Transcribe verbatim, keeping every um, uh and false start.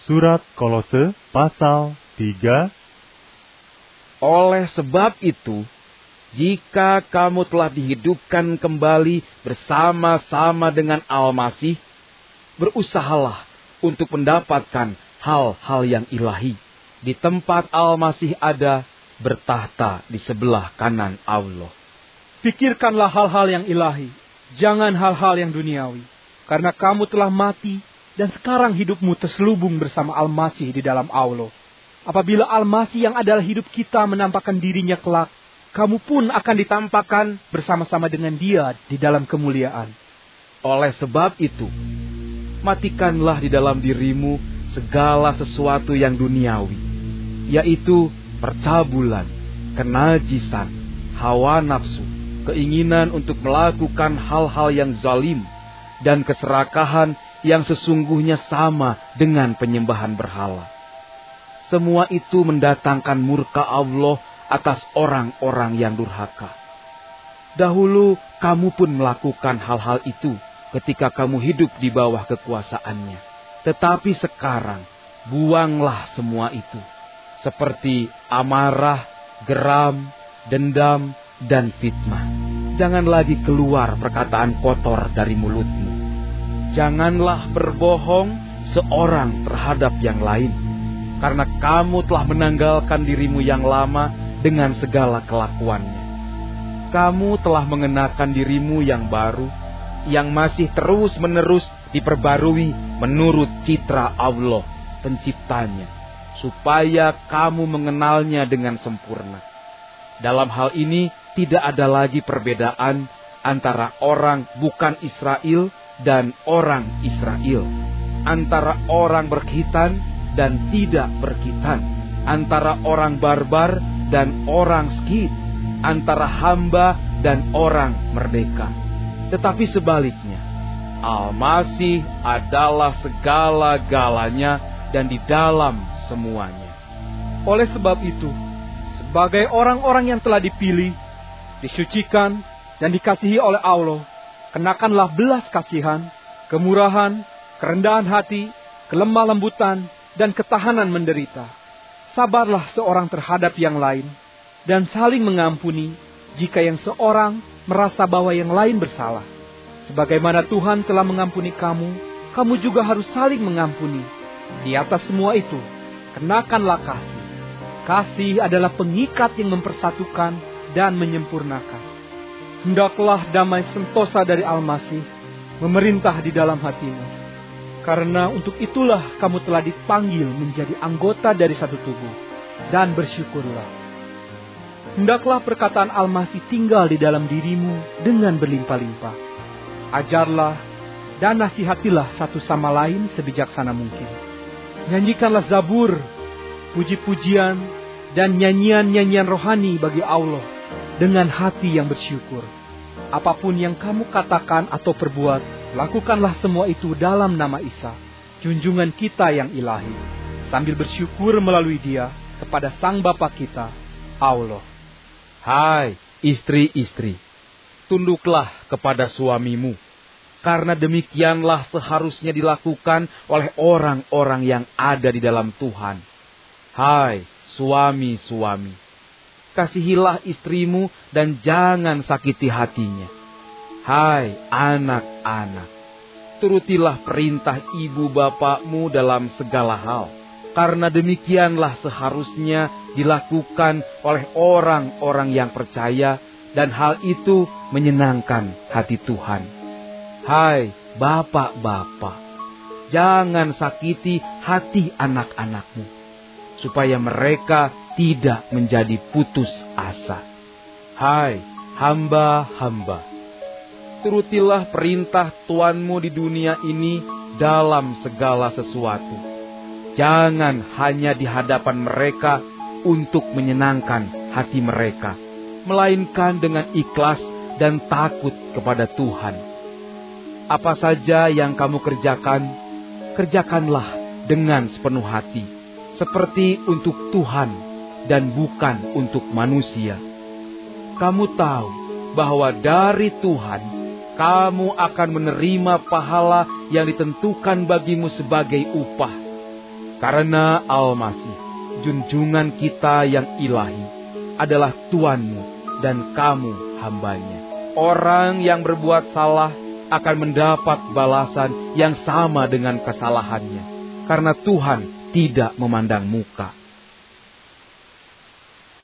Surat Kolose pasal tiga. Oleh sebab itu, jika kamu telah dihidupkan kembali bersama-sama dengan Al-Masih, berusahalah untuk mendapatkan hal-hal yang ilahi. Di tempat Al-Masih ada, bertahta di sebelah kanan Allah. Pikirkanlah hal-hal yang ilahi, jangan hal-hal yang duniawi. Karena kamu telah mati, dan sekarang hidupmu terselubung bersama Al-Masih di dalam Allah. Apabila Al-Masih yang adalah hidup kita menampakkan dirinya kelak, kamu pun akan ditampakkan bersama-sama dengan Dia di dalam kemuliaan. Oleh sebab itu, matikanlah di dalam dirimu segala sesuatu yang duniawi, yaitu percabulan, kenajisan, hawa nafsu, keinginan untuk melakukan hal-hal yang zalim, dan keserakahan yang sesungguhnya sama dengan penyembahan berhala. Semua itu mendatangkan murka Allah atas orang-orang yang durhaka. Dahulu kamu pun melakukan hal-hal itu ketika kamu hidup di bawah kekuasaannya. Tetapi sekarang buanglah semua itu, seperti amarah, geram, dendam, dan fitnah. Jangan lagi keluar perkataan kotor dari mulutmu. Janganlah berbohong seorang terhadap yang lain, karena kamu telah menanggalkan dirimu yang lama dengan segala kelakuannya. Kamu telah mengenakan dirimu yang baru, yang masih terus-menerus diperbarui menurut citra Allah, penciptanya, supaya kamu mengenalnya dengan sempurna. Dalam hal ini tidak ada lagi perbedaan antara orang bukan Israel dan orang Israel, antara orang berkhitan dan tidak berkhitan, antara orang barbar dan orang Skit, antara hamba dan orang merdeka. Tetapi sebaliknya, Al-Masih adalah segala-galanya dan di dalam semuanya. Oleh sebab itu, sebagai orang-orang yang telah dipilih, disucikan, dan dikasihi oleh Allah, kenakanlah belas kasihan, kemurahan, kerendahan hati, kelemah lembutan, dan ketahanan menderita. Sabarlah seorang terhadap yang lain, dan saling mengampuni jika yang seorang merasa bahwa yang lain bersalah. Sebagaimana Tuhan telah mengampuni kamu, kamu juga harus saling mengampuni. Di atas semua itu, kenakanlah kasih. Kasih adalah pengikat yang mempersatukan dan menyempurnakan. Hendaklah damai sentosa dari Al-Masih memerintah di dalam hatimu. Karena untuk itulah kamu telah dipanggil menjadi anggota dari satu tubuh. Dan bersyukurlah. Hendaklah perkataan Al-Masih tinggal di dalam dirimu dengan berlimpah-limpah. Ajarlah dan nasihatilah satu sama lain sebijaksana mungkin. Nyanyikanlah zabur, puji-pujian, dan nyanyian-nyanyian rohani bagi Allah dengan hati yang bersyukur. Apapun yang kamu katakan atau perbuat, lakukanlah semua itu dalam nama Isa, junjungan kita yang ilahi, sambil bersyukur melalui Dia kepada Sang Bapa kita, Allah. Hai istri-istri, tunduklah kepada suamimu, karena demikianlah seharusnya dilakukan oleh orang-orang yang ada di dalam Tuhan. Hai suami-suami, kasihilah istrimu dan jangan sakiti hatinya. Hai anak-anak, turutilah perintah ibu bapakmu dalam segala hal, karena demikianlah seharusnya dilakukan oleh orang-orang yang percaya, dan hal itu menyenangkan hati Tuhan. Hai bapak-bapak, jangan sakiti hati anak-anakmu, supaya mereka tidak menjadi putus asa. Hai hamba-hamba, turutilah perintah tuanmu di dunia ini dalam segala sesuatu. Jangan hanya di hadapan mereka untuk menyenangkan hati mereka, melainkan dengan ikhlas dan takut kepada Tuhan. Apa saja yang kamu kerjakan, kerjakanlah dengan sepenuh hati, seperti untuk Tuhan dan bukan untuk manusia. Kamu tahu bahwa dari Tuhan kamu akan menerima pahala yang ditentukan bagimu sebagai upah. Karena Al-Masih, junjungan kita yang ilahi, adalah Tuanmu dan kamu hambanya. Orang yang berbuat salah akan mendapat balasan yang sama dengan kesalahannya, karena Tuhan tidak memandang muka.